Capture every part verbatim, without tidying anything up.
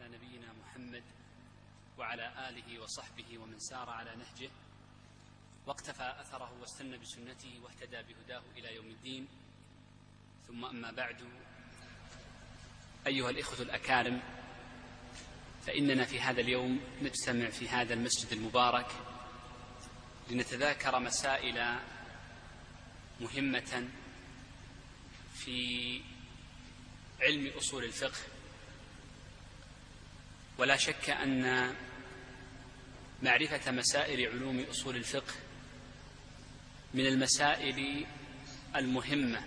نبينا محمد وعلى آله وصحبه ومن سار على نهجه واقتفى أثره واستنى بسنته واهتدى بهداه إلى يوم الدين. ثم أما بعد، أيها الإخوة الأكارم، فإننا في هذا اليوم نجتمع في هذا المسجد المبارك لنتذاكر مسائل مهمة في علم أصول الفقه. ولا شك أن معرفة مسائل علوم أصول الفقه من المسائل المهمة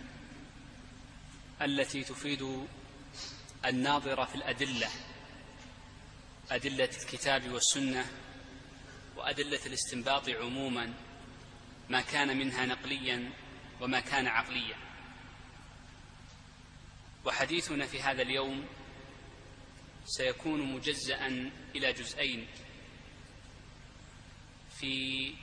التي تفيد الناظر في الأدلة، أدلة الكتاب والسنة وأدلة الاستنباط عموما، ما كان منها نقليا وما كان عقليا. وحديثنا في هذا اليوم سيكون مجزأ إلى جزئين. في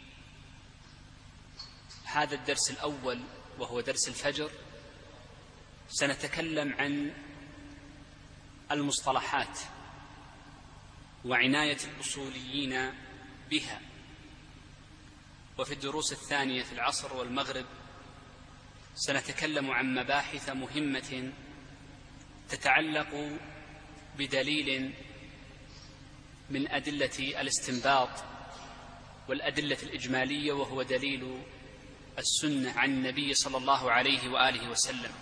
هذا الدرس الأول وهو درس الفجر سنتكلم عن المصطلحات وعناية الأصوليين بها، وفي الدروس الثانية في العصر والمغرب سنتكلم عن مباحث مهمة تتعلق بدليل من أدلة الاستنباط والأدلة الإجمالية، وهو دليل السنة عن النبي صلى الله عليه وآله وسلم.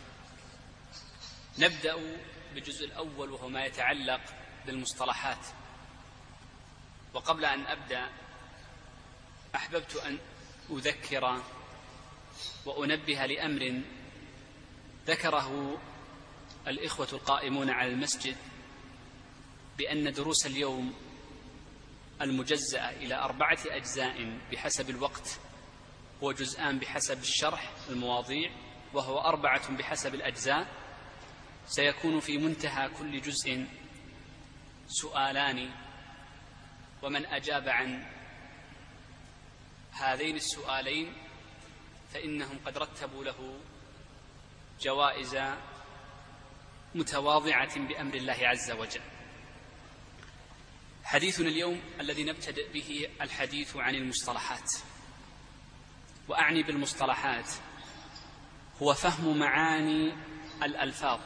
نبدأ بالجزء الأول وهو ما يتعلق بالمصطلحات. وقبل أن أبدأ أحببت أن أذكر وأنبه لأمر ذكره الإخوة القائمون على المسجد، بأن دروس اليوم المجزأة إلى أربعة أجزاء بحسب الوقت، هو جزءان بحسب الشرح المواضيع وهو أربعة بحسب الأجزاء، سيكون في منتهى كل جزء سؤالان، ومن أجاب عن هذين السؤالين فإنهم قد رتبوا له جوائز متواضعة بأمر الله عز وجل. حديثنا اليوم الذي نبتدئ به الحديث عن المصطلحات، وأعني بالمصطلحات هو فهم معاني الألفاظ،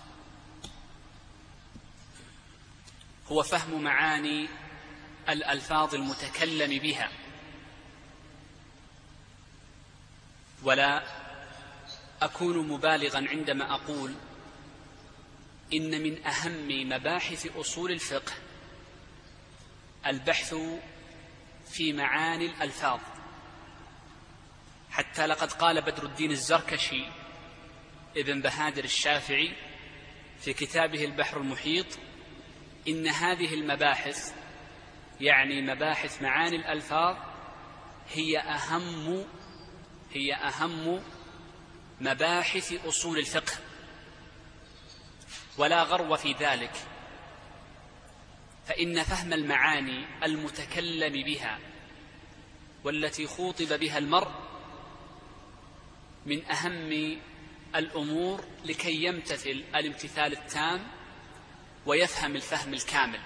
هو فهم معاني الألفاظ المتكلم بها. ولا أكون مبالغا عندما أقول إن من أهم مباحث أصول الفقه البحث في معاني الألفاظ، حتى لقد قال بدر الدين الزركشي ابن بهادر الشافعي في كتابه البحر المحيط إن هذه المباحث، يعني مباحث معاني الألفاظ، هي أهم هي أهم مباحث أصول الفقه، ولا غرو في ذلك، فإن فهم المعاني المتكلم بها والتي خوطب بها المرء من أهم الأمور لكي يمتثل الامتثال التام ويفهم الفهم الكامل.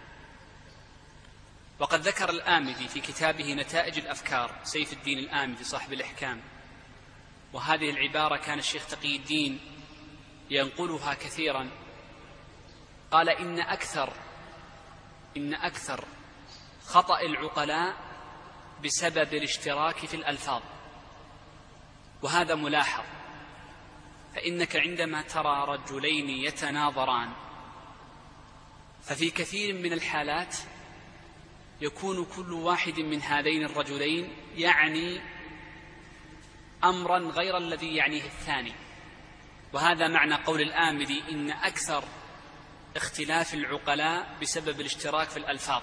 وقد ذكر الآمدي في كتابه نتائج الأفكار، سيف الدين الآمدي صاحب الإحكام، وهذه العبارة كان الشيخ تقي الدين ينقلها كثيرا، قال إن أكثر إن أكثر خطأ العقلاء بسبب الاشتراك في الألفاظ. وهذا ملاحظ، فإنك عندما ترى رجلين يتناظران ففي كثير من الحالات يكون كل واحد من هذين الرجلين يعني أمرا غير الذي يعنيه الثاني. وهذا معنى قول الآمدي إن أكثر اختلاف العقلاء بسبب الاشتراك في الألفاظ.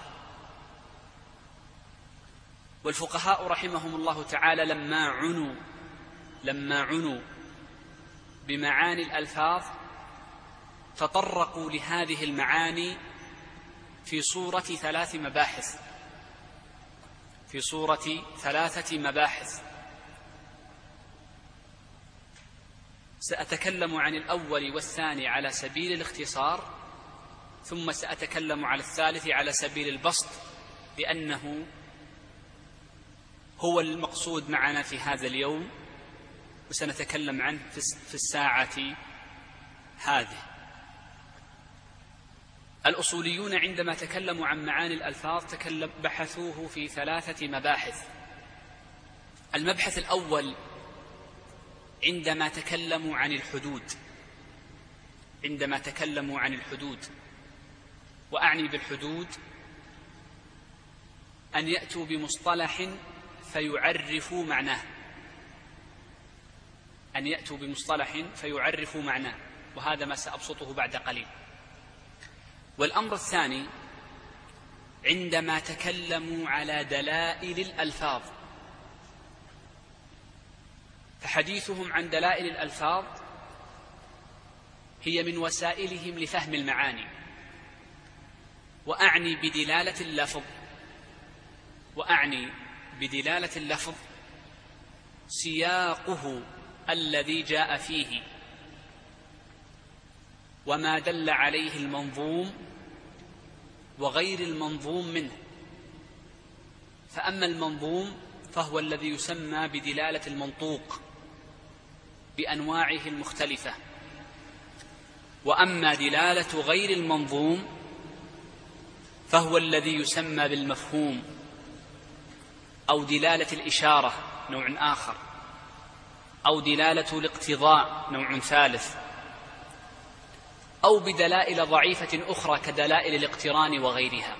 والفقهاء رحمهم الله تعالى لما عنوا لما عنوا بمعاني الألفاظ تطرقوا لهذه المعاني في صورة ثلاث مباحث في صورة ثلاثة مباحث. سأتكلم عن الأول والثاني على سبيل الاختصار، ثم سأتكلم على الثالث على سبيل البسط، لأنه هو المقصود معنا في هذا اليوم، وسنتكلم عنه في الساعة هذه. الأصوليون عندما تكلموا عن معاني الألفاظ تكلم بحثوه في ثلاثة مباحث. المبحث الأول عندما تكلموا عن الحدود عندما تكلموا عن الحدود وأعني بالحدود أن يأتوا بمصطلح فيعرفوا معناه أن يأتوا بمصطلح فيعرفوا معناه وهذا ما سأبسطه بعد قليل. والأمر الثاني عندما تكلموا على دلائل الألفاظ، فحديثهم عن دلائل الألفاظ هي من وسائلهم لفهم المعاني. وأعني بدلالة اللفظ وأعني بدلالة اللفظ سياقه الذي جاء فيه وما دل عليه المنظوم وغير المنظوم منه. فأما المنظوم فهو الذي يسمى بدلالة المنطوق بأنواعه المختلفة، وأما دلالة غير المنظوم فهو الذي يسمى بالمفهوم أو دلالة الإشارة نوع آخر، أو دلالة الاقتضاء نوع ثالث، أو بدلائل ضعيفة أخرى كدلائل الاقتران وغيرها.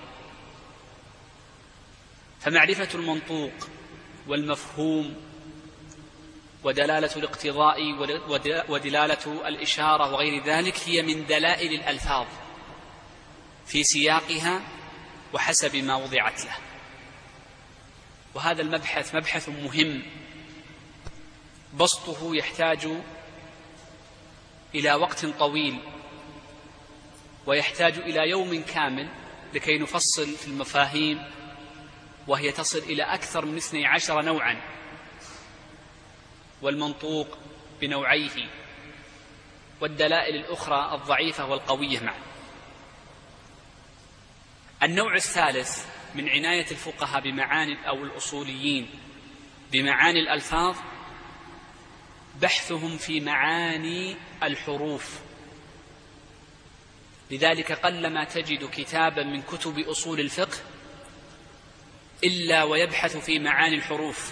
فمعرفة المنطوق والمفهوم ودلالة الاقتضاء ودلالة الإشارة وغير ذلك هي من دلائل الألفاظ في سياقها وحسب ما وضعت له. وهذا المبحث مبحث مهم، بسطه يحتاج إلى وقت طويل ويحتاج إلى يوم كامل لكي نفصل في المفاهيم، وهي تصل إلى أكثر من اثني عشر نوعا، والمنطوق بنوعيه والدلائل الأخرى الضعيفة والقوية معا. النوع الثالث من عناية الفقهاء بمعاني أو الأصوليين بمعاني الألفاظ بحثهم في معاني الحروف. لذلك قلما تجد كتابا من كتب أصول الفقه إلا ويبحث في معاني الحروف،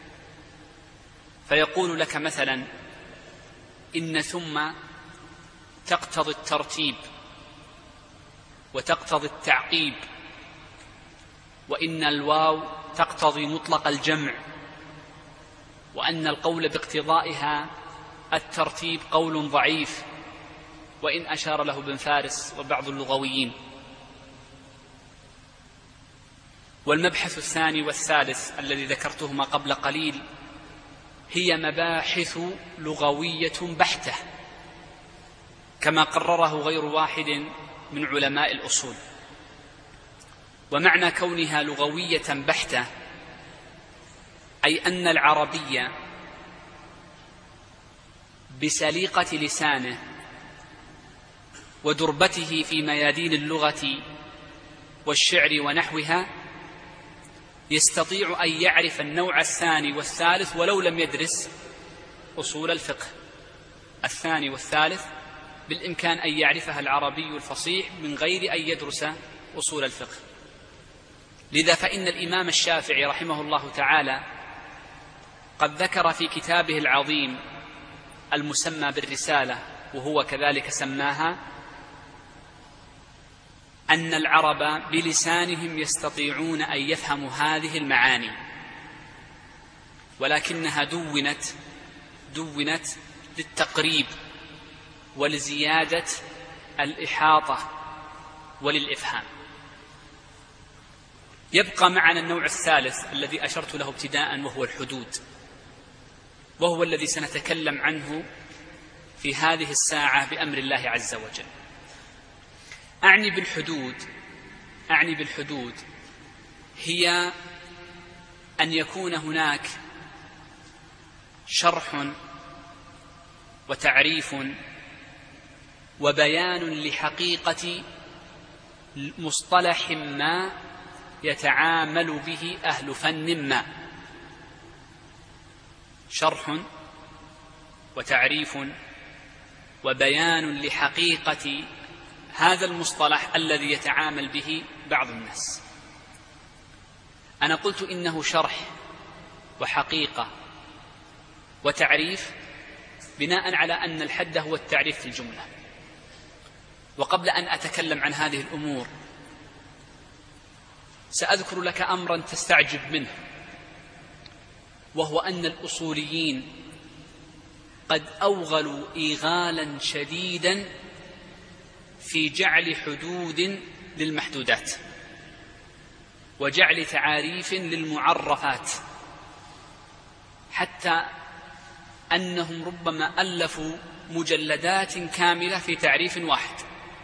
فيقول لك مثلا إن ثم تقتضي الترتيب وتقتضي التعقيب، وإن الواو تقتضي مطلق الجمع، وأن القول باقتضائها الترتيب قول ضعيف، وإن أشار له ابن فارس وبعض اللغويين. والمبحث الثاني والثالث الذي ذكرتهما قبل قليل هي مباحث لغوية بحتة كما قرره غير واحد من علماء الأصول. ومعنى كونها لغوية بحتة أي أن العربية بسليقة لسانه ودربته في ميادين اللغة والشعر ونحوها يستطيع أن يعرف النوع الثاني والثالث ولو لم يدرس أصول الفقه. الثاني والثالث بالإمكان أن يعرفها العربي الفصيح من غير أن يدرس أصول الفقه. لذا فإن الإمام الشافعي رحمه الله تعالى قد ذكر في كتابه العظيم المسمى بالرسالة، وهو كذلك سماها، أن العرب بلسانهم يستطيعون أن يفهموا هذه المعاني، ولكنها دونت دونت للتقريب ولزيادة الإحاطة وللإفهام. يبقى معنا النوع الثالث الذي أشرت له ابتداء، وهو الحدود، وهو الذي سنتكلم عنه في هذه الساعة بأمر الله عز وجل. أعني بالحدود أعني بالحدود هي أن يكون هناك شرح وتعريف وبيان لحقيقة مصطلح ما يتعامل به أهل فن ما، شرح وتعريف وبيان لحقيقة هذا المصطلح الذي يتعامل به بعض الناس. أنا قلت إنه شرح وحقيقة وتعريف بناء على أن الحد هو التعريف في الجملة. وقبل أن أتكلم عن هذه الأمور سأذكر لك أمرا تستعجب منه، وهو أن الأصوليين قد أوغلوا إيغالا شديدا في جعل حدود للمحدودات وجعل تعاريف للمعرفات، حتى أنهم ربما ألفوا مجلدات كاملة في تعريف واحد.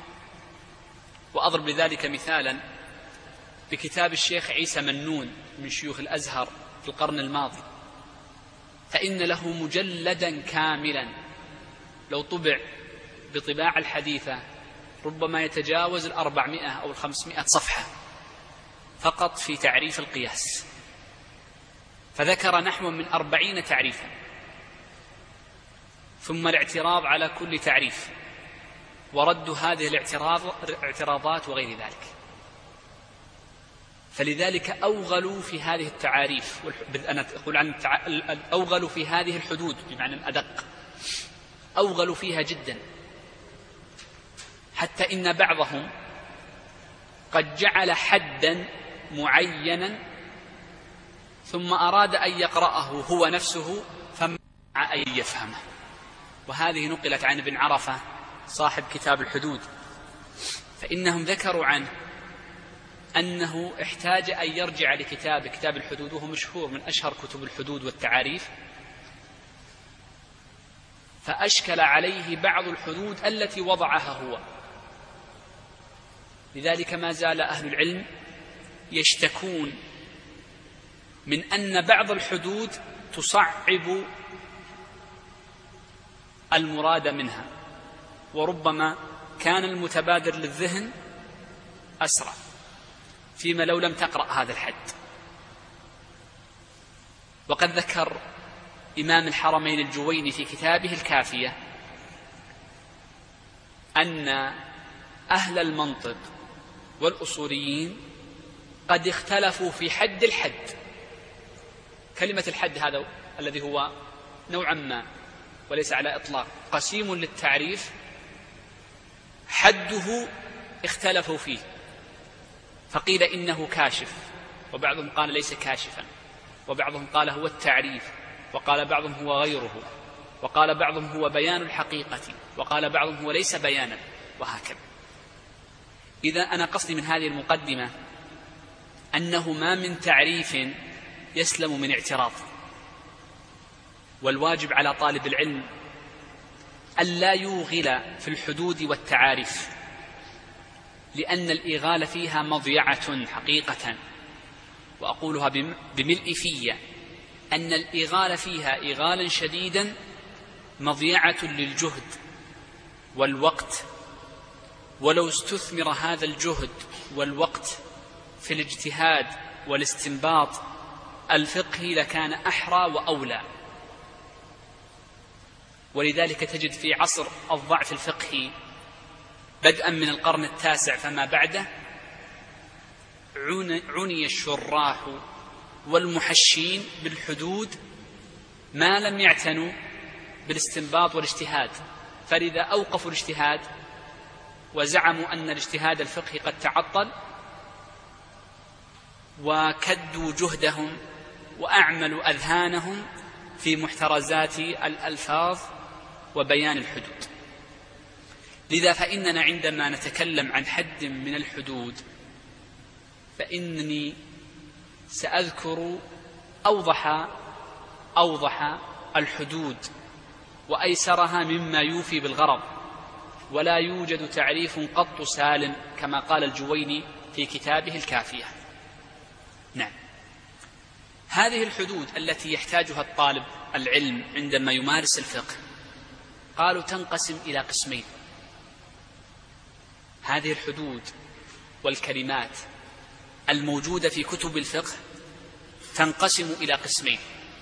وأضرب لذلك مثالا بكتاب الشيخ عيسى منون من شيوخ الأزهر في القرن الماضي، فإن له مجلدا كاملا لو طبع بطباعة الحديثة ربما يتجاوز الأربعمائة أو الخمسمائة صفحة فقط في تعريف القياس، فذكر نحو من أربعين تعريفا، ثم الاعتراض على كل تعريف ورد هذه الاعتراضات وغير ذلك. فلذلك أوغلوا في هذه التعاريف، أنا أقول عن أوغلوا في هذه الحدود بمعنى الأدق، أوغلوا فيها جدا، حتى إن بعضهم قد جعل حدا معينا ثم أراد أن يقرأه هو نفسه فمنع أن يفهمه. وهذه نقلت عن ابن عرفة صاحب كتاب الحدود، فإنهم ذكروا عنه أنه احتاج أن يرجع لكتاب كتاب الحدود، وهو مشهور من أشهر كتب الحدود والتعاريف، فأشكل عليه بعض الحدود التي وضعها هو. لذلك ما زال أهل العلم يشتكون من أن بعض الحدود تصعب المراد منها، وربما كان المتبادر للذهن أسرع فيما لو لم تقرأ هذا الحد. وقد ذكر إمام الحرمين الجويني في كتابه الكافية أن أهل المنطق والأصوليين قد اختلفوا في حد الحد. كلمة الحد هذا الذي هو نوعا ما وليس على إطلاق قسيم للتعريف، حده اختلفوا فيه، فقيل إنه كاشف، وبعضهم قال ليس كاشفا، وبعضهم قال هو التعريف، وقال بعضهم هو غيره، وقال بعضهم هو بيان الحقيقة، وقال بعضهم هو ليس بيانا، وهكذا. إذا أنا قصدي من هذه المقدمة أنه ما من تعريف يسلم من اعتراض، والواجب على طالب العلم ألا يوغل في الحدود والتعاريف، لأن الإغال فيها مضيعة حقيقة، وأقولها بملء في أن الإغال فيها إغالا شديدا مضيعة للجهد والوقت، ولو استثمر هذا الجهد والوقت في الاجتهاد والاستنباط الفقهي لكان أحرى وأولى. ولذلك تجد في عصر الضعف الفقهي بدءا من القرن التاسع فما بعده عني الشراح والمحشين بالحدود ما لم يعتنوا بالاستنباط والاجتهاد، فلذا أوقفوا الاجتهاد وزعموا أن الاجتهاد الفقهي قد تعطل، وكدوا جهدهم وأعملوا أذهانهم في محترزات الألفاظ وبيان الحدود. لذا فإننا عندما نتكلم عن حد من الحدود فإنني سأذكر أوضح أوضح الحدود وأيسرها مما يوفي بالغرض، ولا يوجد تعريف قط سالم كما قال الجويني في كتابه الكافية. نعم، هذه الحدود التي يحتاجها الطالب العلم عندما يمارس الفقه قالوا تنقسم إلى قسمين. هذه الحدود والكلمات الموجودة في كتب الفقه تنقسم إلى قسمين.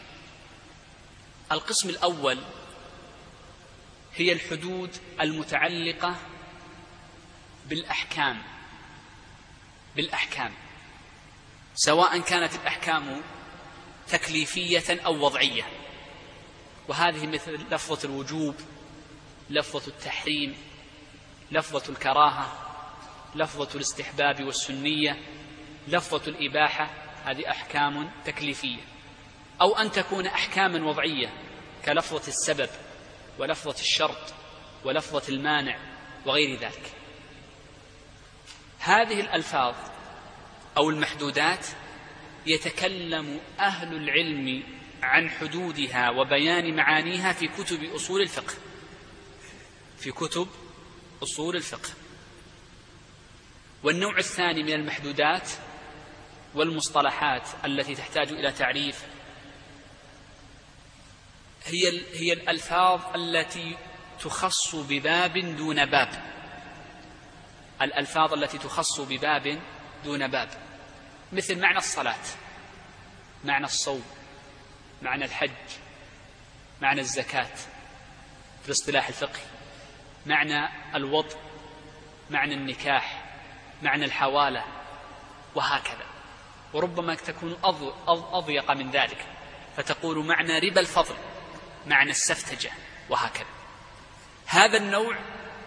القسم الأول هي الحدود المتعلقة بالأحكام بالأحكام سواء كانت الأحكام تكليفية أو وضعية، وهذه مثل لفظة الوجوب، لفظة التحريم، لفظة الكراهة، لفظة الاستحباب والسنية، لفظة الإباحة، هذه أحكام تكليفية. أو أن تكون أحكاما وضعية كلفظة السبب ولفظة الشرط ولفظة المانع وغير ذلك. هذه الألفاظ أو المحدودات يتكلم أهل العلم عن حدودها وبيان معانيها في كتب أصول الفقه في كتب أصول الفقه. والنوع الثاني من المحدودات والمصطلحات التي تحتاج إلى تعريف هي هي الألفاظ التي تخص بباب دون باب الألفاظ التي تخص بباب دون باب مثل معنى الصلاة، معنى الصوم، معنى الحج، معنى الزكاة في الاصطلاح الفقهي، معنى الوضع، معنى النكاح، معنى الحوالة، وهكذا. وربما تكون أضيق من ذلك فتقول معنى ربا الفضل، معنى السفتجة، وهكذا. هذا النوع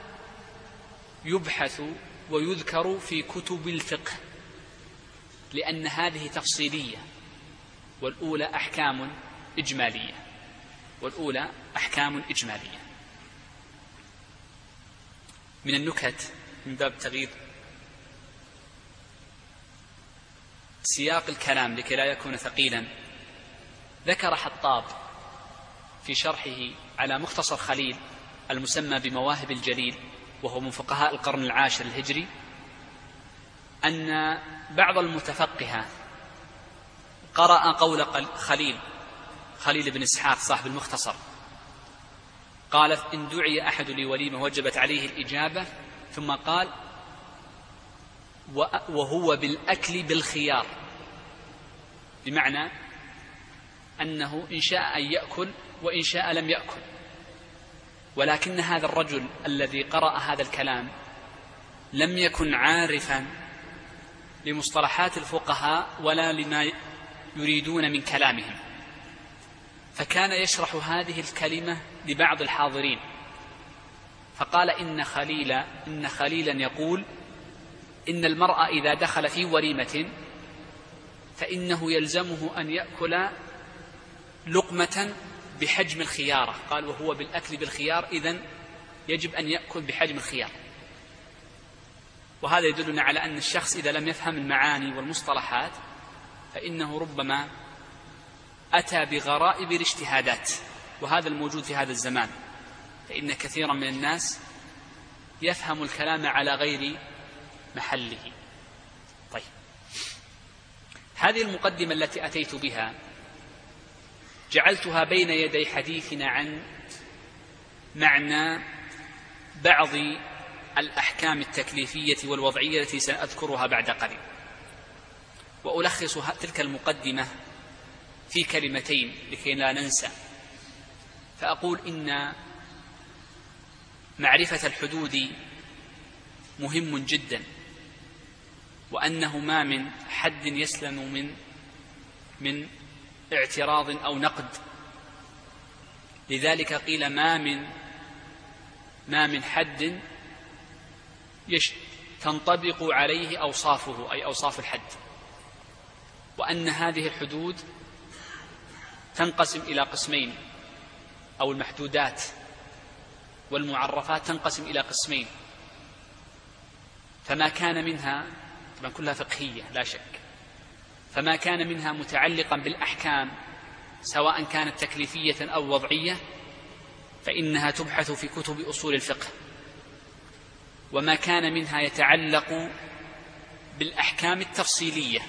يبحث ويذكر في كتب الفقه لأن هذه تفصيلية، والأولى أحكام إجمالية والأولى أحكام إجمالية. من النكت من باب تغيير سياق الكلام لكي لا يكون ثقيلا، ذكر حطاب في شرحه على مختصر خليل المسمى بمواهب الجليل، وهو من فقهاء القرن العاشر الهجري، أن بعض المتفقهة قرأ قول خليل خليل بن إسحاق صاحب المختصر، قال: إن دعي أحد لوليمة وجبت عليه الإجابة، ثم قال: وهو بالأكل بالخيار، بمعنى أنه إن شاء أن يأكل وإن شاء لم يأكل. ولكن هذا الرجل الذي قرأ هذا الكلام لم يكن عارفا لمصطلحات الفقهاء ولا لما يريدون من كلامهم، فكان يشرح هذه الكلمة لبعض الحاضرين، فقال: إن خليل إن خليلا يقول إن المرء إذا دخل في وليمة فإنه يلزمه أن يأكل لقمة بحجم الخيارة. قال: وهو بالأكل بالخيار، إذن يجب أن يأكل بحجم الخيار. وهذا يدلنا على أن الشخص إذا لم يفهم المعاني والمصطلحات فإنه ربما أتى بغرائب الاجتهادات، وهذا الموجود في هذا الزمان، فإن كثيرا من الناس يفهم الكلام على غير محله. طيب، هذه المقدمة التي أتيت بها جعلتها بين يدي حديثنا عن معنى بعض الأحكام التكليفية والوضعية التي سأذكرها بعد قليل، وألخص تلك المقدمة في كلمتين لكي لا ننسى. فأقول إن معرفة الحدود مهم جدا، وأنه ما من حد يسلم من من اعتراض أو نقد. لذلك قيل ما من ما من حد يش تنطبق عليه أوصافه، أي أوصاف الحد، وأن هذه الحدود تنقسم إلى قسمين، أو المحدودات والمعرفات تنقسم إلى قسمين. فما كان منها طبعا كلها فقهية لا شك، فما كان منها متعلقا بالأحكام سواء كانت تكليفية أو وضعية فإنها تبحث في كتب أصول الفقه، وما كان منها يتعلق بالأحكام التفصيلية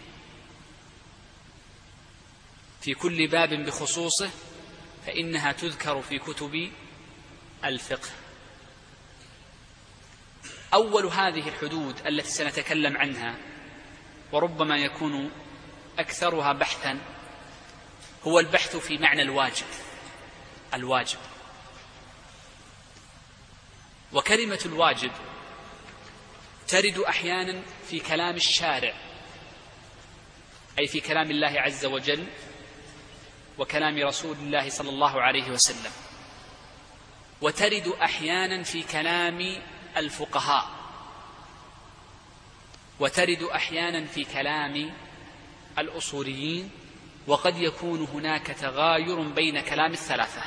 في كل باب بخصوصه فإنها تذكر في كتب الفقه. أول هذه الحدود التي سنتكلم عنها وربما يكون أكثرها بحثا هو البحث في معنى الواجب. الواجب وكلمة الواجب ترد أحيانا في كلام الشارع، أي في كلام الله عز وجل وكلام رسول الله صلى الله عليه وسلم، وترد أحيانا في كلام الفقهاء، وترد أحيانا في كلام الأصوليين، وقد يكون هناك تغاير بين كلام الثلاثة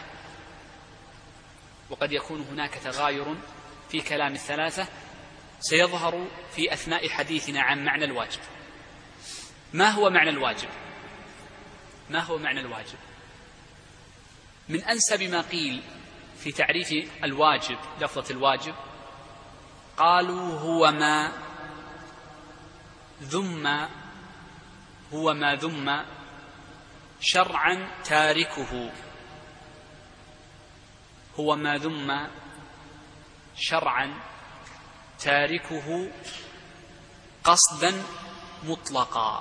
وقد يكون هناك تغاير في كلام الثلاثة سيظهر في أثناء حديثنا عن معنى الواجب. ما هو معنى الواجب؟ ما هو معنى الواجب؟ من أنسب ما قيل في تعريف الواجب، لفظة الواجب، قالوا هو ما ذم هو ما ذم شرعا تاركه هو ما ذم شرعا تاركه قصدا مطلقا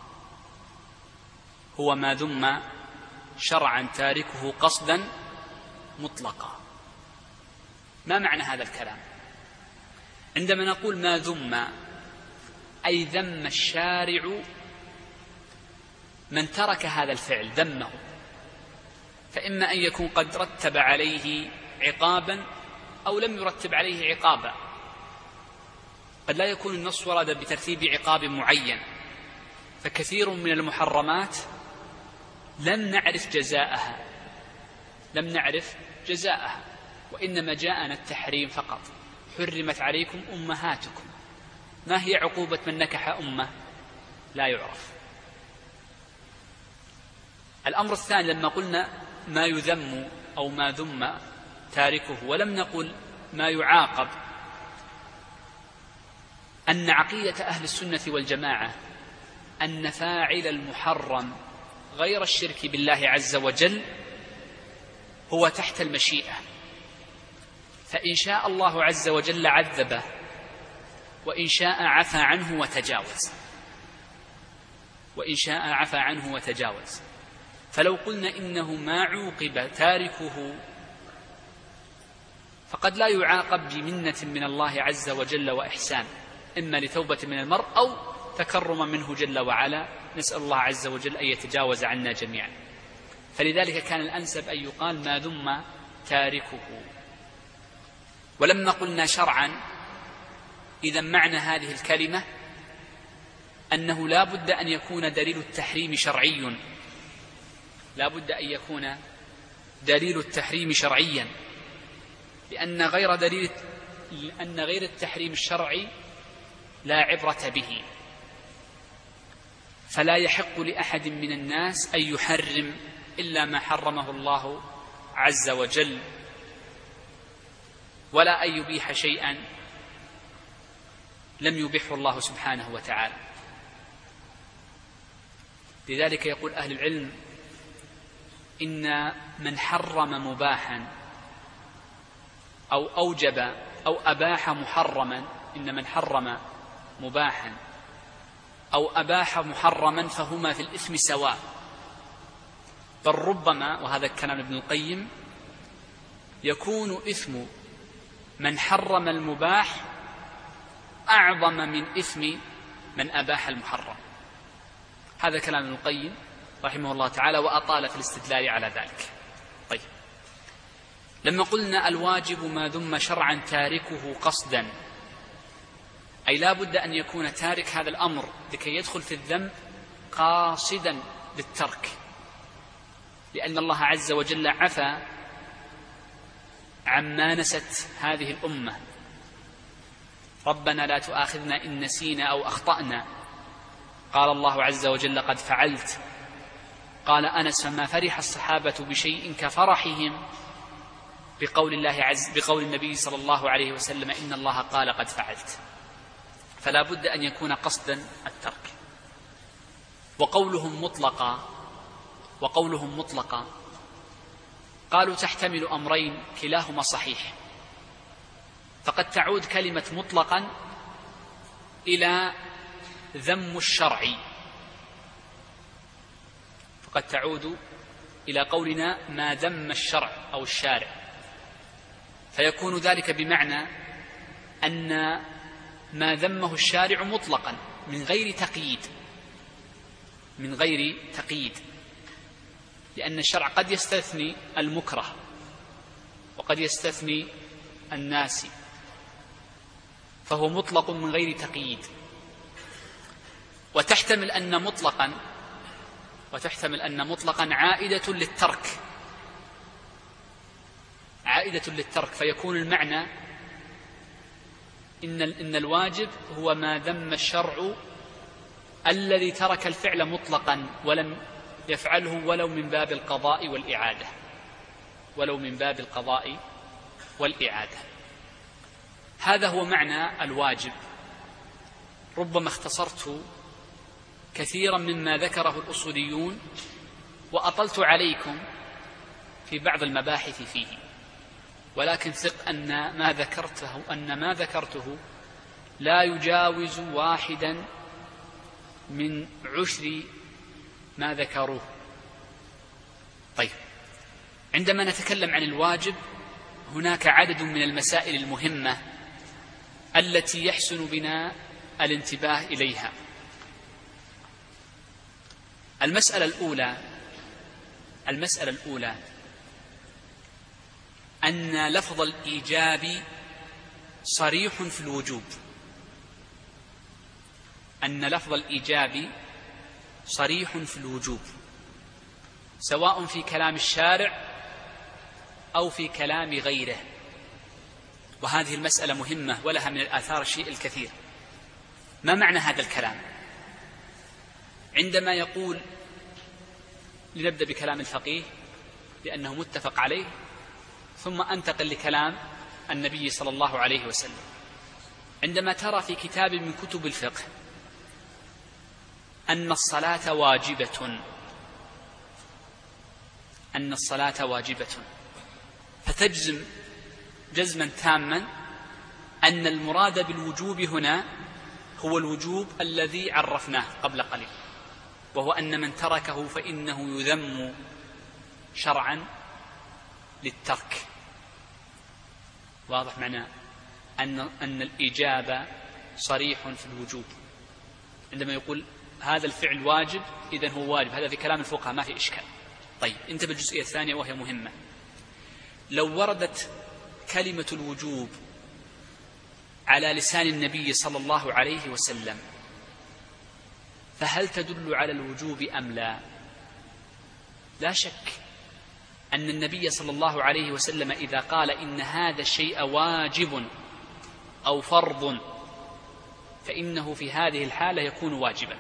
هو ما ذم شرعا تاركه قصدا مطلقا. ما معنى هذا الكلام؟ عندما نقول ما ذم أي ذم الشارع من ترك هذا الفعل، ذمه، فإما أن يكون قد رتب عليه عقابا أو لم يرتب عليه عقابا. قد لا يكون النص ورد بترتيب عقاب معين، فكثير من المحرمات لم نعرف جزاءها لم نعرف جزاءها وإنما جاءنا التحريم فقط. حرمت عليكم أمهاتكم، ما هي عقوبة من نكح أمه؟ لا يعرف. الأمر الثاني لما قلنا ما يذم أو ما ذم تاركه ولم نقل ما يعاقب، أن عقيدة أهل السنة والجماعة أن فاعل المحرم غير الشرك بالله عز وجل هو تحت المشيئة، فإن شاء الله عز وجل عذبه وإن شاء عفى عنه وتجاوز وإن شاء عفى عنه وتجاوز فلو قلنا إنه ما عوقب تاركه فقد لا يعاقب بمنة من الله عز وجل وإحسان، إما لتوبة من المرء أو تكرما منه جل وعلا، نسأل الله عز وجل أن يتجاوز عنا جميعا. فلذلك كان الأنسب أن يقال ما ذم تاركه. ولما قلنا شرعا، إذا معنى هذه الكلمة أنه لا بد أن يكون دليل التحريم شرعي لا بد أن يكون دليل التحريم شرعيا، لأن غير دليل لأن غير التحريم الشرعي لا عبرة به، فلا يحق لأحد من الناس أن يحرم إلا ما حرمه الله عز وجل، ولا أن يبيح شيئا لم يبيحه الله سبحانه وتعالى. لذلك يقول أهل العلم إن من حرم مباحا أو أوجب أو أباح محرما إن من حرم مباحا أو أباح محرما فهما في الإثم سواء، بل ربما، وهذا كلام ابن القيم، يكون إثم من حرم المباح أعظم من إثم من أباح المحرم. هذا كلام ابن القيم رحمه الله تعالى، وأطال في الاستدلال على ذلك. طيب، لما قلنا الواجب ما ذم شرعا تاركه قصدا، أي لا بد أن يكون تارك هذا الأمر لكي يدخل في الذنب قاصدا للترك، لأن الله عز وجل عفى عما نست هذه الأمة. ربنا لا تؤاخذنا إن نسينا أو أخطأنا، قال الله عز وجل قد فعلت. قال أنس فما فرح الصحابة بشيء كفرحهم بقول الله عز بقول النبي صلى الله عليه وسلم إن الله قال قد فعلت. فلا بد أن يكون قصدا الترك. وقولهم مطلقا وقولهم مطلقا قالوا تحتمل أمرين كلاهما صحيح. فقد تعود كلمة مطلقا إلى ذم الشرع، فقد تعود إلى قولنا ما ذم الشرع أو الشارع، فيكون ذلك بمعنى أن ما ذمه الشارع مطلقا من غير تقييد، من غير تقييد، لأن الشرع قد يستثني المكره وقد يستثني الناسي، فهو مطلق من غير تقييد. وتحتمل أن مطلقا وتحتمل أن مطلقا عائدة للترك، عائدة للترك، فيكون المعنى إن إن الواجب هو ما ذم الشرع الذي ترك الفعل مطلقا ولم يفعله ولو من باب القضاء والإعادة، ولو من باب القضاء والإعادة. هذا هو معنى الواجب. ربما اختصرت كثيرا مما ذكره الأصوليون وأطلت عليكم في بعض المباحث فيه، ولكن ثق أن ما ذكرته أن ما ذكرته لا يجاوز واحدا من عشر ما ذكروه. طيب، عندما نتكلم عن الواجب هناك عدد من المسائل المهمة التي يحسن بنا الانتباه إليها. المسألة الأولى المسألة الأولى أن لفظ الإيجاب صريح في الوجوب، أن لفظ الإيجاب صريح في الوجوب، سواء في كلام الشارع أو في كلام غيره. وهذه المسألة مهمة ولها من الآثار الشيء الكثير. ما معنى هذا الكلام؟ عندما يقول، لنبدأ بكلام الفقيه لأنه متفق عليه، ثم أنتقل لكلام النبي صلى الله عليه وسلم. عندما ترى في كتاب من كتب الفقه أن الصلاة واجبة أن الصلاة واجبة فتجزم جزما تاما أن المراد بالوجوب هنا هو الوجوب الذي عرفناه قبل قليل، وهو أن من تركه فإنه يذم شرعا للترك. واضح معنى أن أن الإجابة صريح في الوجوب. عندما يقول هذا الفعل واجب إذن هو واجب، هذا في كلام الفقهاء ما في إشكال. طيب، انتبه الجزئية الثانية وهي مهمة. لو وردت كلمة الوجوب على لسان النبي صلى الله عليه وسلم فهل تدل على الوجوب أم لا؟ لا شك أن النبي صلى الله عليه وسلم إذا قال إن هذا الشيء واجب أو فرض فإنه في هذه الحالة يكون واجبا.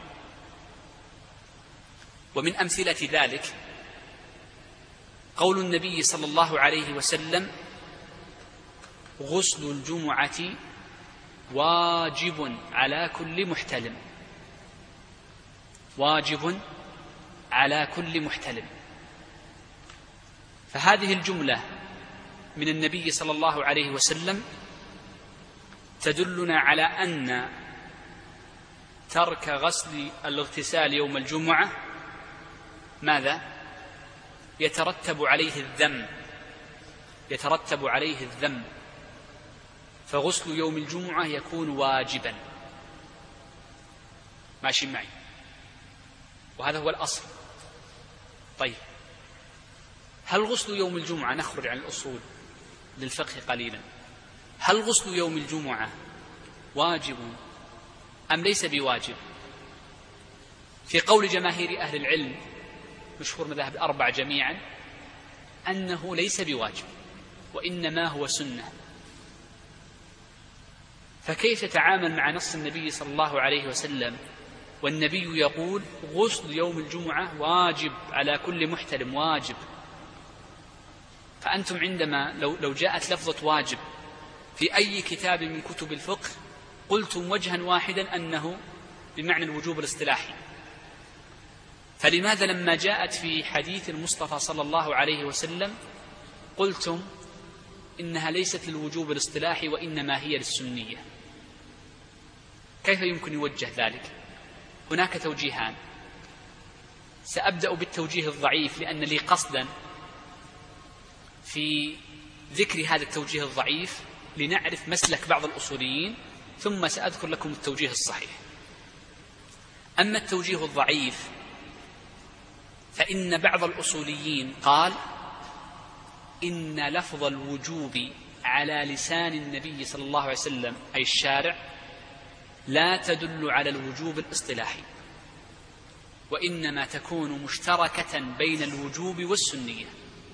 ومن أمثلة ذلك قول النبي صلى الله عليه وسلم غسل الجمعة واجب على كل محتلم، واجب على كل محتلم. فهذه الجملة من النبي صلى الله عليه وسلم تدلنا على أن ترك غسل الاغتسال يوم الجمعة ماذا؟ يترتب عليه الذم، يترتب عليه الذم، فغسل يوم الجمعة يكون واجبا. ماشي معي؟ وهذا هو الأصل. طيب، هل غسل يوم الجمعة، نخرج عن الأصول للفقه قليلا، هل غسل يوم الجمعة واجب أم ليس بواجب؟ في قول جماهير أهل العلم مشهور مذاهب الأربعة جميعا أنه ليس بواجب وإنما هو سنة. فكيف تتعامل مع نص النبي صلى الله عليه وسلم والنبي يقول غسل يوم الجمعة واجب على كل محتلم، واجب؟ فأنتم عندما لو, لو جاءت لفظة واجب في أي كتاب من كتب الفقه قلتم وجها واحدا أنه بمعنى الوجوب الاصطلاحي، فلماذا لما جاءت في حديث المصطفى صلى الله عليه وسلم قلتم إنها ليست للوجوب الاصطلاحي وإنما هي للسنية. كيف يمكن يوجه ذلك؟ هناك توجيهان. سأبدأ بالتوجيه الضعيف لأن لي قصدا في ذكر هذا التوجيه الضعيف لنعرف مسلك بعض الأصوليين، ثم سأذكر لكم التوجيه الصحيح. أما التوجيه الضعيف فإن بعض الأصوليين قال إن لفظ الوجوب على لسان النبي صلى الله عليه وسلم أي الشارع لا تدل على الوجوب الاصطلاحي، وإنما تكون مشتركة بين الوجوب والسنية.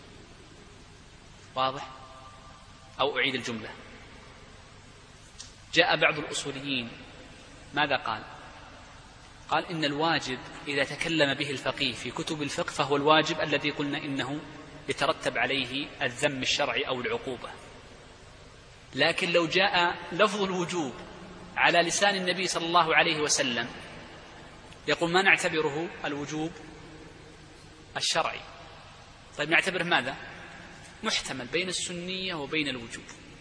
واضح؟ أو أعيد الجملة. جاء بعض الأصوليين ماذا قال؟ قال إن الواجب إذا تكلم به الفقيه في كتب الفقه فهو الواجب الذي قلنا إنه يترتب عليه الذم الشرعي أو العقوبة. لكن لو جاء لفظ الوجوب على لسان النبي صلى الله عليه وسلم يقول ما نعتبره الوجوب الشرعي. طيب نعتبره ماذا؟ محتمل بين السنية وبين الوجوب.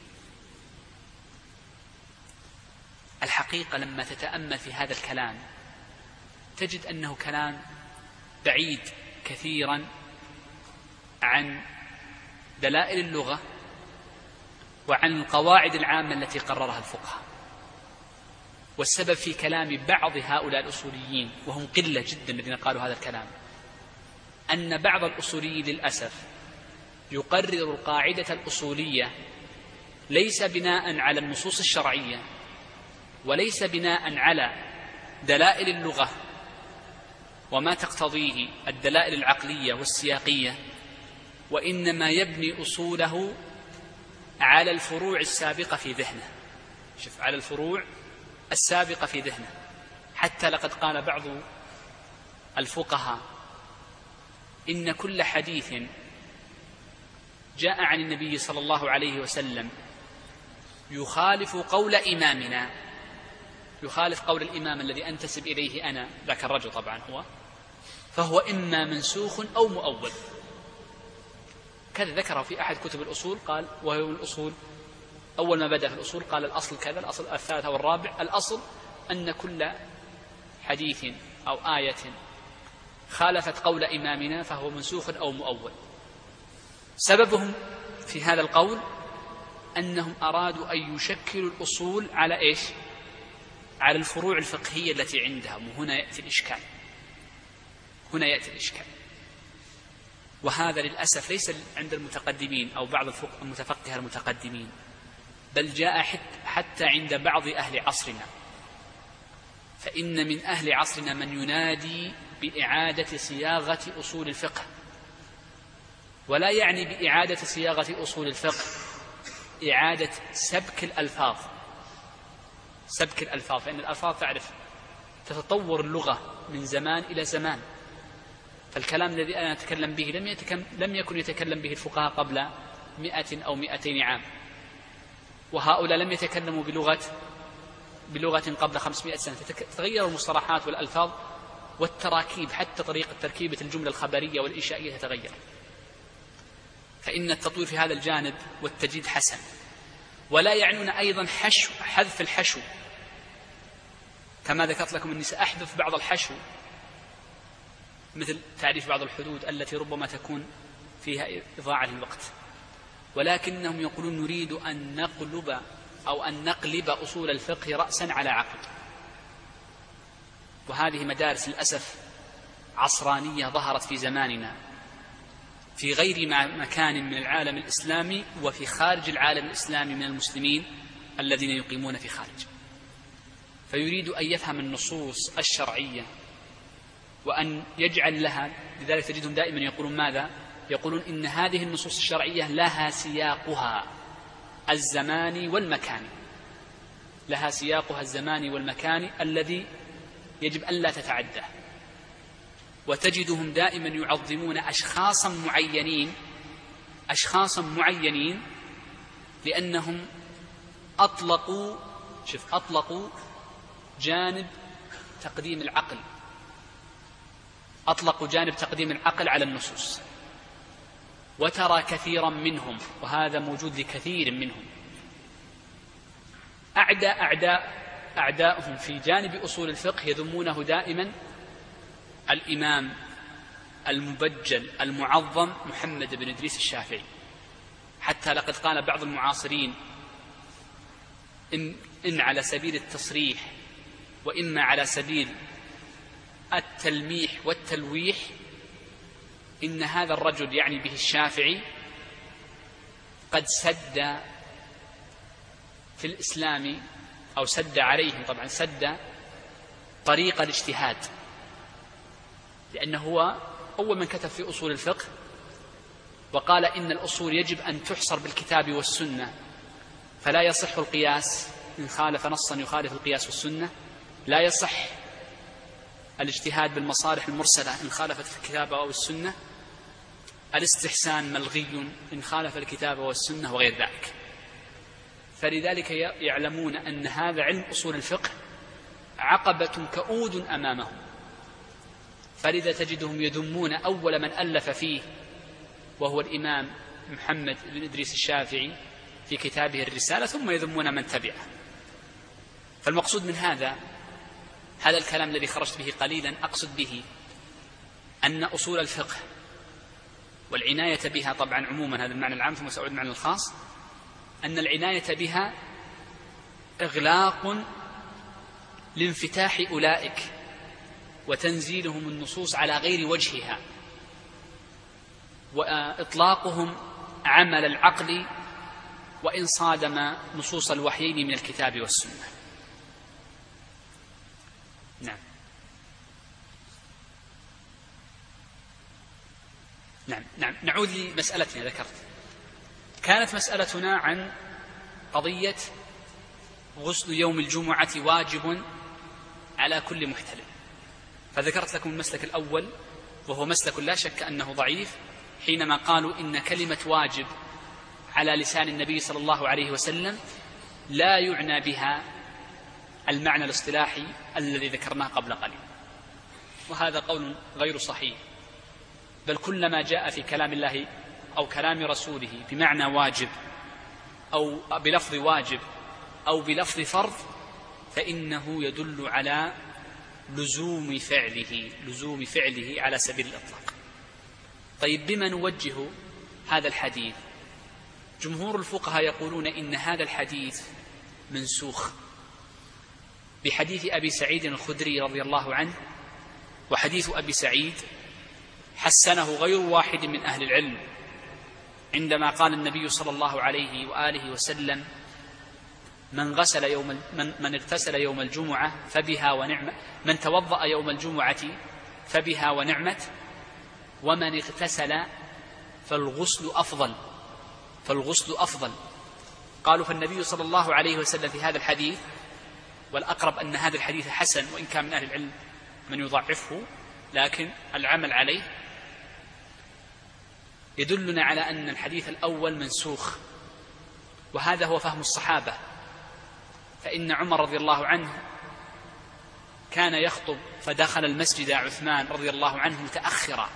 الحقيقة لما تتأمل في هذا الكلام تجد أنه كلام بعيد كثيرا عن دلائل اللغة وعن القواعد العامة التي قررها الفقهاء. والسبب في كلام بعض هؤلاء الأصوليين وهم قلة جدا الذين قالوا هذا الكلام أن بعض الأصوليين للأسف يقرر القاعدة الأصولية ليس بناء على النصوص الشرعية وليس بناء على دلائل اللغة وما تقتضيه الدلائل العقلية والسياقية، وإنما يبني أصوله على الفروع السابقة في ذهنه. شوف، على الفروع السابقة في ذهنه. حتى لقد قال بعض الفقهاء إن كل حديث جاء عن النبي صلى الله عليه وسلم يخالف قول إمامنا، يخالف قول الإمام الذي أنتسب إليه أنا، ذاك الرجل طبعا هو، فهو إما منسوخ أو مؤول. كذا ذكره في أحد كتب الأصول، قال وهو الأصول أول ما بدأ في الأصول قال الأصل كذا، الأصل الثالث أو الرابع، الأصل أن كل حديث أو آية خالفت قول إمامنا فهو منسوخ أو مؤول. سببهم في هذا القول أنهم أرادوا أن يشكلوا الأصول على إيش؟ على الفروع الفقهية التي عندهم، وهنا يأتي الإشكال. هنا يأتي الإشكال، وهذا للأسف ليس عند المتقدمين أو بعض المتفقهة المتقدمين، بل جاء حتى عند بعض أهل عصرنا. فإن من أهل عصرنا من ينادي بإعادة صياغة أصول الفقه، ولا يعني بإعادة صياغة أصول الفقه إعادة سبك الألفاظ، سبك الألفاظ، فإن الألفاظ تعرف تتطور اللغة من زمان إلى زمان. فالكلام الذي أنا أتكلم به لم, يتكلم لم يكن يتكلم به الفقهاء قبل مئة أو مئتين عام، وهؤلاء لم يتكلموا بلغة بلغة قبل خمسمائة سنة. تتغير المصطلحات والألفاظ والتراكيب، حتى طريقة تركيبة الجملة الخبرية والإنشائية تتغير. فإن التطوير في هذا الجانب والتجديد حسن، ولا يعنون أيضا حشو حذف الحشو، كما ذكرت لكم أني سأحذف بعض الحشو مثل تعريف بعض الحدود التي ربما تكون فيها إضاعة للوقت، ولكنهم يقولون نريد أن نقلب أو أن نقلب أصول الفقه رأسا على عقب. وهذه مدارس للأسف عصرانية ظهرت في زماننا في غير مكان من العالم الإسلامي وفي خارج العالم الإسلامي من المسلمين الذين يقيمون في خارج. فيريد أن يفهم النصوص الشرعية وأن يجعل لها، لذلك تجدهم دائما يقولون ماذا؟ يقولون إن هذه النصوص الشرعية لها سياقها الزماني والمكاني، لها سياقها الزماني والمكاني الذي يجب أن لا تتعدى. وتجدهم دائما يعظمون أشخاصا معينين أشخاصا معينين لأنهم أطلقوا شوف أطلقوا جانب تقديم العقل أطلقوا جانب تقديم العقل على النصوص. وترى كثيرا منهم، وهذا موجود لكثير منهم، أعداء أعداء أعداؤهم في جانب أصول الفقه يذمونه دائما الإمام المبجل المعظم محمد بن إدريس الشافعي، حتى لقد قال بعض المعاصرين إن, إن على سبيل التصريح وإما على سبيل التلميح والتلويح إن هذا الرجل يعني به الشافعي قد سد في الإسلام أو سد عليهم، طبعا سد طريق الاجتهاد، لأنه هو أول من كتب في أصول الفقه وقال إن الأصول يجب أن تحصر بالكتاب والسنة، فلا يصح القياس إن خالف نصا يخالف القياس والسنة، لا يصح الاجتهاد بالمصالح المرسلة إن خالفت الكتاب أو السنة، الاستحسان ملغي إن خالف الكتاب والسنة، وغير ذلك. فلذلك يعلمون أن هذا علم أصول الفقه عقبة كؤود أمامهم، فلذا تجدهم يذمون أول من ألف فيه وهو الإمام محمد بن إدريس الشافعي في كتابه الرسالة، ثم يذمون من تبعه. فالمقصود من هذا هذا الكلام الذي خرجت به قليلا أقصد به أن أصول الفقه والعناية بها، طبعا عموما هذا المعنى العام ثم سأعود المعنى الخاص، أن العناية بها إغلاق لانفتاح أولئك وتنزيلهم النصوص على غير وجهها، وإطلاقهم عمل العقل وإن صادم نصوص الوحيين من الكتاب والسنة. نعم نعم نعم نعود لمسألتنا. ذكرت كانت مسألتنا عن قضية غسل يوم الجمعة واجب على كل محتلم، فذكرت لكم المسلك الأول وهو مسلك لا شك أنه ضعيف، حينما قالوا إن كلمة واجب على لسان النبي صلى الله عليه وسلم لا يعنى بها المعنى الاصطلاحي الذي ذكرناه قبل قليل، وهذا قول غير صحيح، بل كلما جاء في كلام الله أو كلام رسوله بمعنى واجب أو بلفظ واجب أو بلفظ فرض فإنه يدل على لزوم فعله لزوم فعله على سبيل الإطلاق. طيب بما نوجه هذا الحديث؟ جمهور الفقهاء يقولون إن هذا الحديث منسوخ بحديث أبي سعيد الخدري رضي الله عنه، وحديث أبي سعيد حسنه غير واحد من أهل العلم عندما قال النبي صلى الله عليه وآله وسلم من غسل يوم من, من اغتسل يوم الجمعة فبها ونعمة، من توضأ يوم الجمعة فبها ونعمة، ومن اغتسل فالغسل أفضل فالغسل أفضل قالوا فالنبي صلى الله عليه وسلم في هذا الحديث، والأقرب أن هذا الحديث حسن وإن كان من أهل العلم من يضعفه لكن العمل عليه، يدلنا على أن الحديث الأول منسوخ، وهذا هو فهم الصحابة. فإن عمر رضي الله عنه كان يخطب فدخل المسجد عثمان رضي الله عنه متأخرا،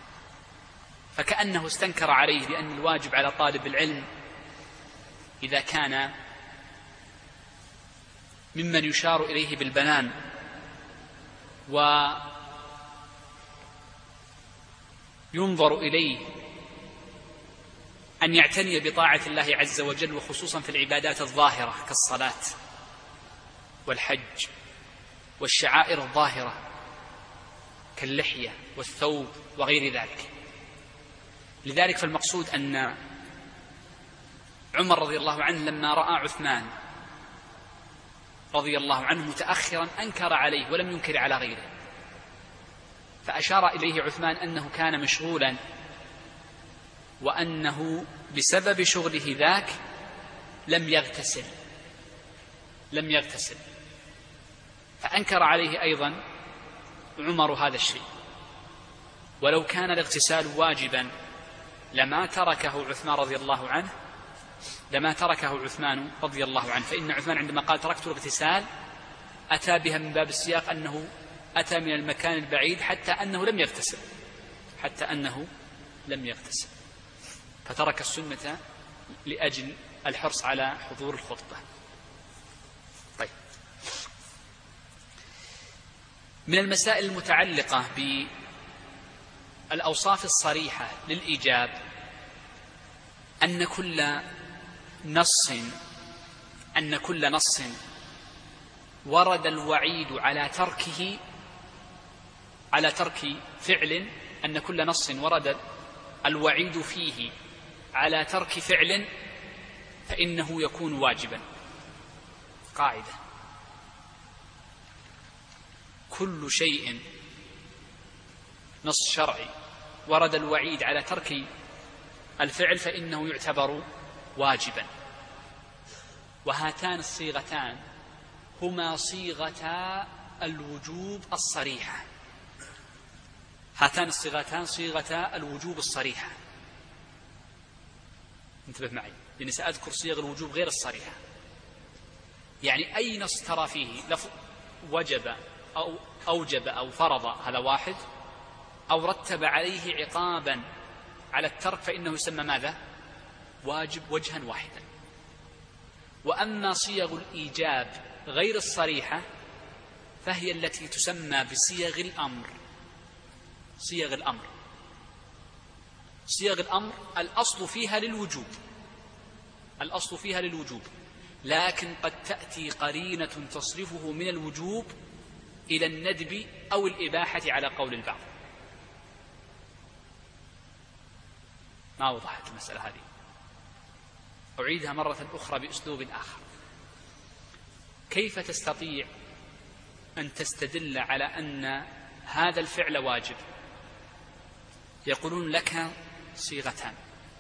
فكأنه استنكر عليه لأن الواجب على طالب العلم إذا كان ممن يشار إليه بالبنان وينظر إليه أن يعتني بطاعة الله عز وجل، وخصوصا في العبادات الظاهرة كالصلاة والحج والشعائر الظاهرة كاللحية والثوب وغير ذلك. لذلك فالمقصود أن عمر رضي الله عنه لما رأى عثمان رضي الله عنه متأخرا أنكر عليه ولم ينكر على غيره، فأشار إليه عثمان أنه كان مشغولا وأنه بسبب شغله ذاك لم يغتسل لم يغتسل فأنكر عليه أيضا عمر هذا الشيء. ولو كان الاغتسال واجبا لما تركه عثمان رضي الله عنه لما تركه عثمان رضي الله عنه فإن عثمان عندما قال تركت الاغتسال أتى بها من باب السياق أنه أتى من المكان البعيد حتى أنه لم يغتسل حتى أنه لم يغتسل فترك السنة لأجل الحرص على حضور الخطبة. طيب، من المسائل المتعلقة بالأوصاف الصريحة للإيجاب أن كل نص أن كل نص ورد الوعيد على تركه على ترك فعل أن كل نص ورد الوعيد فيه على ترك فعل فإنه يكون واجبا. قاعدة: كل شيء نص شرعي ورد الوعيد على ترك الفعل فإنه يعتبر واجبا. وهاتان الصيغتان هما صيغتا الوجوب الصريحة هاتان الصيغتان صيغتا الوجوب الصريحة. انتبه معي لأني سأذكر صيغ الوجوب غير الصريحة. يعني أي نص ترى فيه لفظ وجب أو أوجب أو فرض، هذا واحد، أو رتب عليه عقابا على الترك فإنه يسمى ماذا؟ واجب وجها واحدا. وأما صيغ الإيجاب غير الصريحة فهي التي تسمى بصيغ الأمر. صيغ الأمر صيغ الأمر الأصل فيها للوجوب الأصل فيها للوجوب لكن قد تأتي قرينة تصرفه من الوجوب إلى الندب أو الإباحة على قول البعض. ما وضحت المسألة هذه؟ أعيدها مرة أخرى بأسلوب آخر. كيف تستطيع أن تستدل على أن هذا الفعل واجب؟ يقولون لك صيغتان.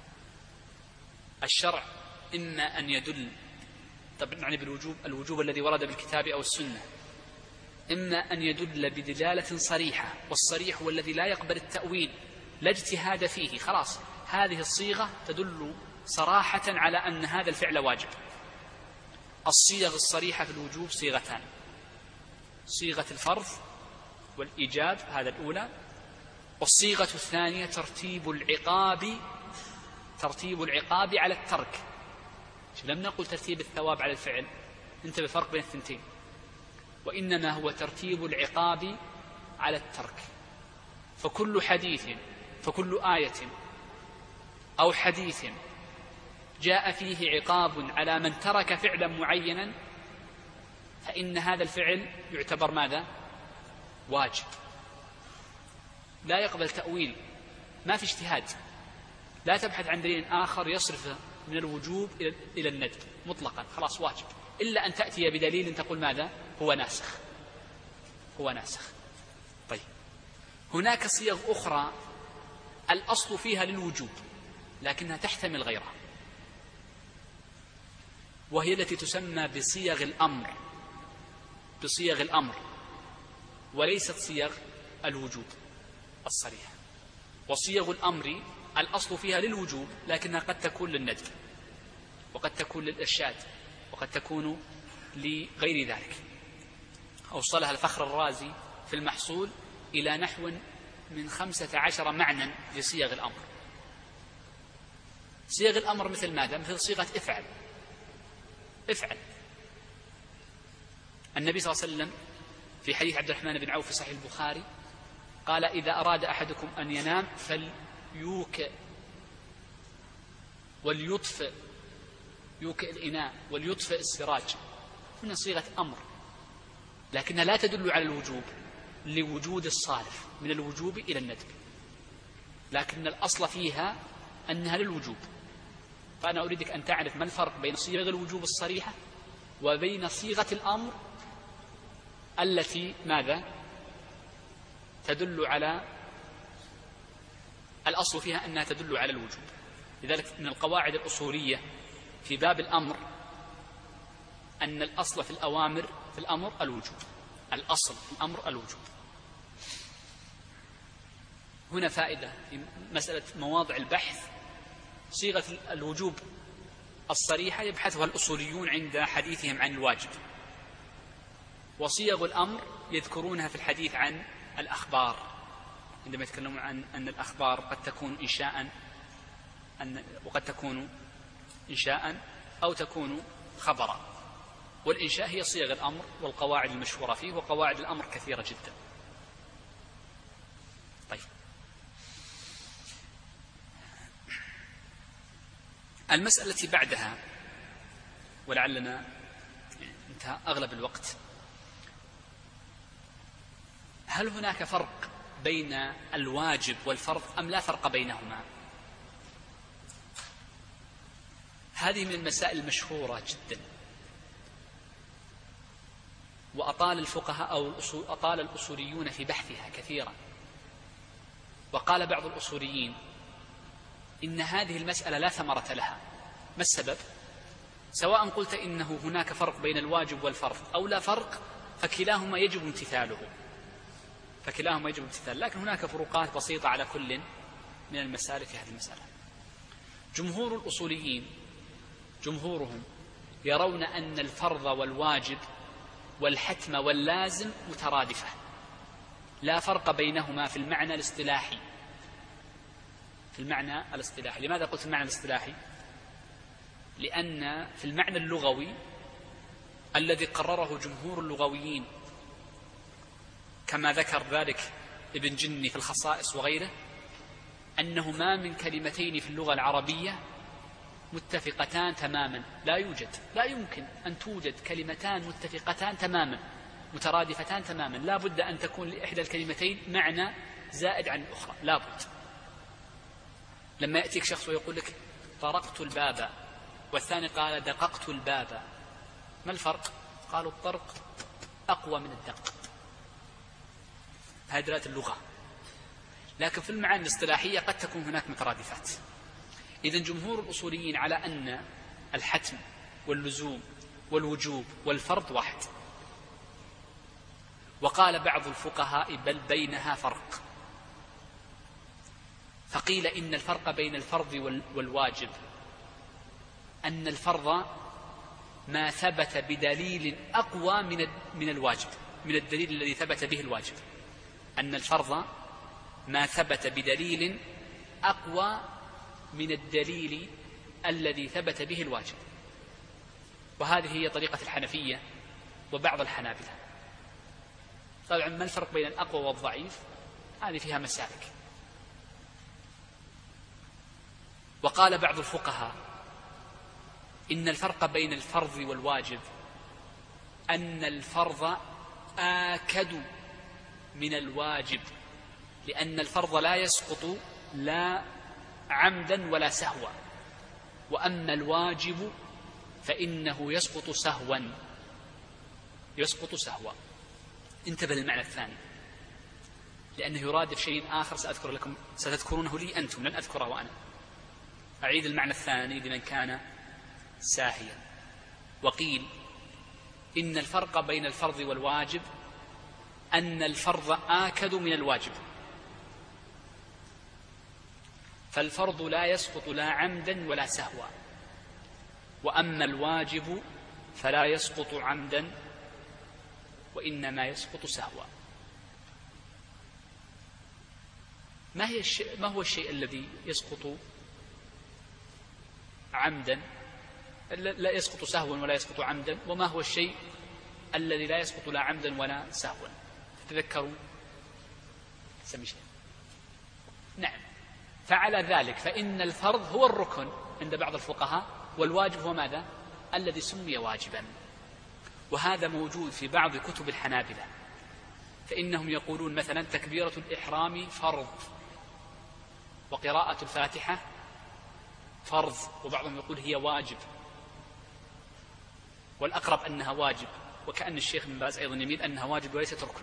الشرع إما أن يدل، طبعا يعني بالوجوب الوجوب الذي ورد بالكتاب أو السنة، إما أن يدل بدلالة صريحة، والصريح هو الذي لا يقبل التأويل لا اجتهاد فيه. خلاص هذه الصيغة تدل صراحة على أن هذا الفعل واجب. الصيغ الصريحة في الوجوب صيغتان: صيغة الفرض والإيجاب، هذا الأولى، والصيغة الثانية ترتيب العقاب ترتيب العقاب على الترك. لم نقل ترتيب الثواب على الفعل، انتبه الفرق بين الثنتين، وإنما هو ترتيب العقاب على الترك. فكل حديث فكل آية أو حديث جاء فيه عقاب على من ترك فعلا معينا فإن هذا الفعل يعتبر ماذا؟ واجب، لا يقبل تأويل، ما في اجتهاد، لا تبحث عن دليل آخر يصرف من الوجوب إلى الندب مطلقا، خلاص واجب، إلا أن تأتي بدليل تقول ماذا؟ هو ناسخ هو ناسخ طيب، هناك صيغ أخرى الأصل فيها للوجوب لكنها تحتمل غيرها، وهي التي تسمى بصيغ الأمر بصيغ الأمر وليست صيغ الوجوب الصريحة. وصيغ الأمر الأصل فيها للوجوب لكنها قد تكون للندب، وقد تكون للإرشاد، وقد تكون لغير ذلك. أوصلها الفخر الرازي في المحصول إلى نحو من خمسة عشر معنى لصيغ الأمر. صيغ الأمر مثل ماذا؟ مثل صيغة افعل افعل النبي صلى الله عليه وسلم في حديث عبد الرحمن بن عوف في صحيح البخاري قال: إذا أراد أحدكم أن ينام فليوكئ وليطفئ يوكئ الإناء وليطفئ السراج. هنا صيغة أمر لكنها لا تدل على الوجوب لوجود الصارف من الوجوب إلى الندب، لكن الأصل فيها أنها للوجوب. فأنا أريدك أن تعرف ما الفرق بين صيغ الوجوب الصريحة وبين صيغة الأمر التي ماذا؟ تدل على الأصل فيها أنها تدل على الوجوب. لذلك من القواعد الأصولية في باب الأمر أن الأصل في الأوامر في الأمر الوجوب، الأصل في الأمر الوجوب. هنا فائدة في مسألة مواضع البحث. صيغة الوجوب الصريحة يبحثها الأصوليون عند حديثهم عن الواجب، وصيغ الأمر يذكرونها في الحديث عن الأخبار عندما يتكلمون عن أن الأخبار قد تكون إنشاء أن وقد تكون إنشاء أو تكون خبرا، والإنشاء هي صيغ الأمر والقواعد المشهورة فيه، وقواعد الأمر كثيرة جدا. طيب، المسألة التي بعدها ولعلنا انتهى أغلب الوقت، هل هناك فرق بين الواجب والفرض أم لا فرق بينهما؟ هذه من المسائل المشهورة جدا، وأطال الفقهاء أو الأصول أطال الأصوليون في بحثها كثيرا. وقال بعض الأصوليين إن هذه المسألة لا ثمرة لها. ما السبب؟ سواء قلت إنه هناك فرق بين الواجب والفرض أو لا فرق، فكلاهما يجب امتثاله فكلاهما يجب امتثاله لكن هناك فروقات بسيطة على كل من المسائل في هذه المسألة. جمهور الأصوليين جمهورهم يرون أن الفرض والواجب والحتم واللازم مترادفة، لا فرق بينهما في المعنى الاصطلاحي. في المعنى الاصطلاحي لماذا قلت المعنى الاصطلاحي؟ لأن في المعنى اللغوي الذي قرره جمهور اللغويين كما ذكر ذلك ابن جني في الخصائص وغيره، أنه ما من كلمتين في اللغة العربية متفقتان تماما، لا يوجد لا يمكن أن توجد كلمتان متفقتان تماما مترادفتان تماما، لا بد أن تكون لإحدى الكلمتين معنى زائد عن الأخرى، لا بد. لما يأتيك شخص ويقول لك طرقت الباب والثاني قال دققت الباب، ما الفرق؟ قالوا الطرق أقوى من الدق. هذه دلالة اللغة، لكن في المعاني الاصطلاحية قد تكون هناك مترادفات. إذن جمهور الأصوليين على أن الحتم واللزوم والوجوب والفرض واحد، وقال بعض الفقهاء بل بينها فرق، فقيل إن الفرق بين الفرض والواجب أن الفرض ما ثبت بدليل أقوى من من الواجب من الدليل الذي ثبت به الواجب، أن الفرض ما ثبت بدليل أقوى من الدليل الذي ثبت به الواجب. وهذه هي طريقة الحنفية وبعض الحنابلة. طبعا ما الفرق بين الأقوى والضعيف؟ هذه فيها مسالك. وقال بعض الفقهاء إن الفرق بين الفرض والواجب أن الفرض آكد من الواجب، لأن الفرض لا يسقط لا عمدا ولا سهوا، وأما الواجب فإنه يسقط سهوا يسقط سهوا. انتبه للمعنى الثاني، لأنه يرادف شيء آخر سأذكر لكم ستذكرونه لي أنتم، لن أذكره وأنا. أعيد المعنى الثاني لمن كان ساهيا. وقيل إن الفرق بين الفرض والواجب أن الفرض آكد من الواجب، فالفرض لا يسقط لا عمدا ولا سهوا، وأما الواجب فلا يسقط عمدا وإنما يسقط سهوا. ما هي الشيء ما هو الشيء الذي يسقط عمدا لا يسقط سهوا ولا يسقط عمدا، وما هو الشيء الذي لا يسقط لا عمدا ولا سهوا؟ تذكروا سمي شيء. نعم، فعلى ذلك فإن الفرض هو الركن عند بعض الفقهاء، والواجب هو ماذا؟ الذي سمي واجبا. وهذا موجود في بعض كتب الحنابلة، فإنهم يقولون مثلا تكبيرة الإحرام فرض، وقراءة الفاتحة فرض، وبعضهم يقول هي واجب، والأقرب أنها واجب، وكأن الشيخ ابن باز أيضا يميل أنها واجب وليست ركن.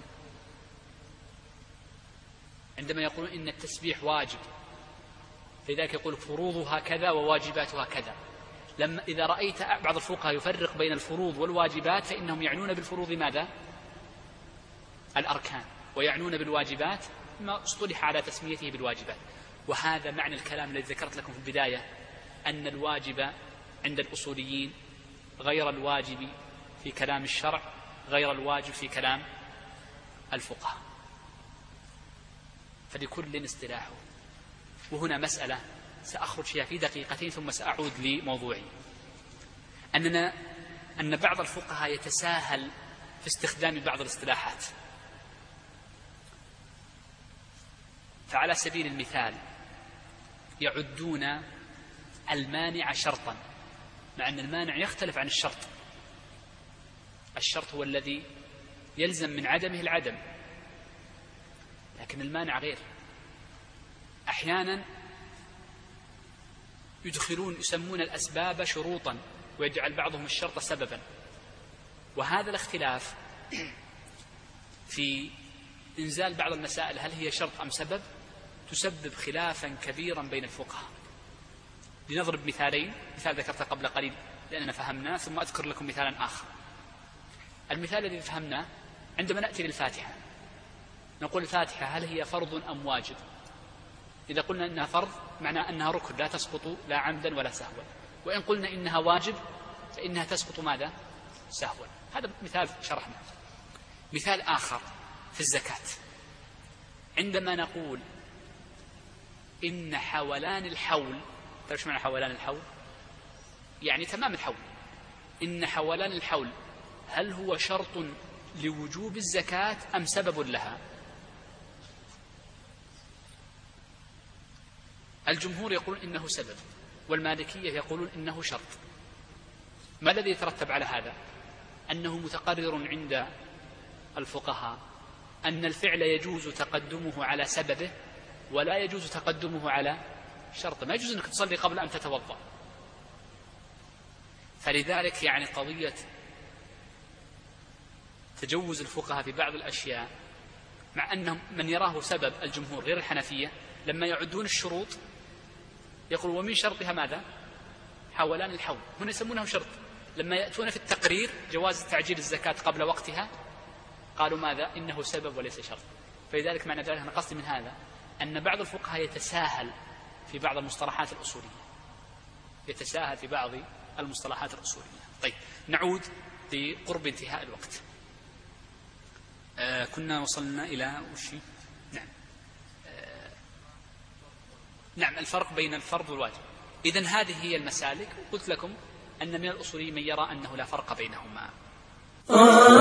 عندما يقولون إن التسبيح واجب، لذلك يقول فروضها كذا وواجباتها كذا. لما إذا رأيت بعض الفقهاء يفرق بين الفروض والواجبات فإنهم يعنون بالفروض ماذا؟ الأركان، ويعنون بالواجبات ما اصطلح على تسميته بالواجبات. وهذا معنى الكلام الذي ذكرت لكم في البداية، أن الواجب عند الأصوليين غير الواجب في كلام الشرع غير الواجب في كلام الفقهاء، فلكل اصطلاحه. وهنا مسألة سأخرج فيها في دقيقتين ثم سأعود لموضوعي. أننا أن بعض الفقهاء يتساهل في استخدام بعض الاصطلاحات. فعلى سبيل المثال يعدون المانع شرطا، مع أن المانع يختلف عن الشرط. الشرط هو الذي يلزم من عدمه العدم، لكن المانع غير. أحيانا يدخلون يسمون الأسباب شروطا ويجعل بعضهم الشرط سببا، وهذا الاختلاف في إنزال بعض المسائل هل هي شرط أم سبب تسبب خلافا كبيرا بين الفقهاء. لنضرب مثالين، مثال ذكرته قبل قليل لأننا فهمناه، ثم أذكر لكم مثالا آخر. المثال الذي فهمناه عندما نأتي للفاتحة نقول الفاتحة هل هي فرض أم واجب؟ إذا قلنا إنها فرض معناه أنها ركن لا تسقط لا عمدا ولا سهوا، وإن قلنا إنها واجب فإنها تسقط ماذا؟ سهوا. هذا مثال شرحنا. مثال آخر في الزكاة، عندما نقول إن حولان الحول، تعرف معنى حولان الحول؟ يعني تمام الحول. إن حولان الحول هل هو شرط لوجوب الزكاة أم سبب لها؟ الجمهور يقول إنه سبب، والمالكية يقولون إنه شرط. ما الذي يترتب على هذا؟ أنه متقرر عند الفقهاء أن الفعل يجوز تقدمه على سببه ولا يجوز تقدمه على شرط. ما يجوز أنك تصلي قبل أن تتوضأ. فلذلك يعني قضية تجوز الفقهاء في بعض الأشياء، مع أنهم من يراه سبب الجمهور غير الحنفية، لما يعدون الشروط يقول ومن شرطها ماذا؟ حولان الحول. هنا يسمونه شرط. لما يأتون في التقرير جواز تعجيل الزكاة قبل وقتها قالوا ماذا؟ إنه سبب وليس شرط. فلذلك معنى ذلك أنا قصدي من هذا أن بعض الفقهاء يتساهل في بعض المصطلحات الأصولية، يتساهل في بعض المصطلحات الأصولية. طيب نعود لقرب انتهاء الوقت. آه كنا وصلنا إلى وشي؟ نعم آه نعم الفرق بين الفرض والواجب. إذن هذه هي المسالك. قلت لكم أن من الأصوليين من يرى أنه لا فرق بينهما.